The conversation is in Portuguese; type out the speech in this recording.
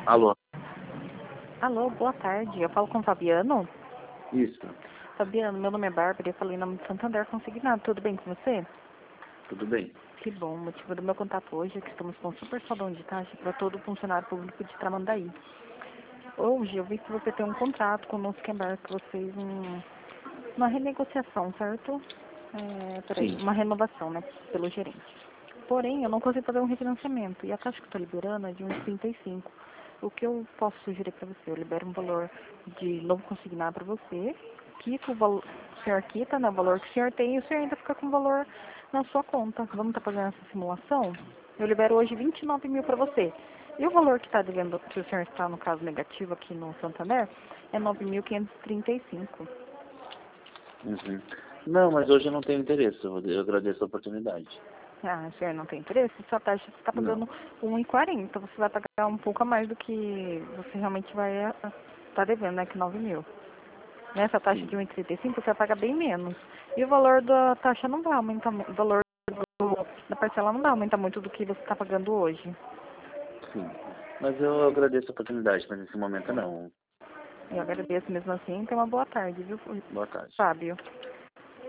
Alô? Alô, boa tarde. Eu falo com o Fabiano. Isso, Fabiano, meu nome é Bárbara, eu falei em nome de Santander Consignado. Tudo bem com você? tudo bem. Que bom. O motivo do meu contato hoje é que estamos com um super saldão de taxa para todo funcionário público de Tramandaí. Hoje eu vi que você tem um contrato com o nosso Embarque, que você fez uma renegociação, certo? Peraí, Sim. uma renovação, né, pelo gerente. Porém, eu não consigo fazer um refinanciamento e a taxa que eu estou liberando é de 1,35. O que eu posso sugerir para você? Eu libero um valor de novo consignado para você, quito o valor que o senhor quita, né, o valor que o senhor tem, e o senhor ainda fica com o valor na sua conta. Vamos estar fazendo essa simulação? Eu libero hoje 29 mil para você. E o valor que está devendo, que o senhor está, no caso negativo aqui no Santander, é 9.535. Uhum. Não, mas hoje eu não tenho interesse. Eu agradeço a oportunidade. Ah, o senhor não tem interesse? Sua taxa você está Não. pagando 1,40. Você vai pagar um pouco a mais do que você realmente vai estar devendo, né? Que 9 mil. Nessa taxa Sim. de 1,35 você vai pagar bem menos. E o valor da taxa não vai aumentar muito. O valor da parcela não vai aumentar muito do que você está pagando hoje. Sim. Mas eu agradeço a oportunidade, mas nesse momento não. Eu agradeço mesmo assim. Tenha uma boa tarde, viu, Boa tarde. Fábio?